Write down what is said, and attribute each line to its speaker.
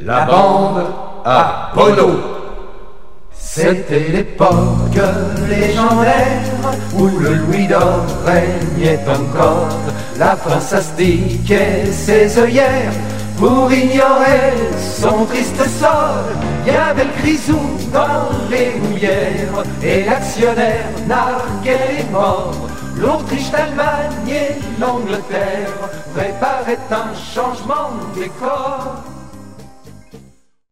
Speaker 1: la bande Apollo. C'était l'époque légendaire où le louis d'or régnait encore. La France astiquait ses œillères pour ignorer son triste sort. Il y avait le grisou dans les houillères et l'actionnaire narguait les morts. L'Autriche, l'Allemagne et l'Angleterre préparaient un changement de décor.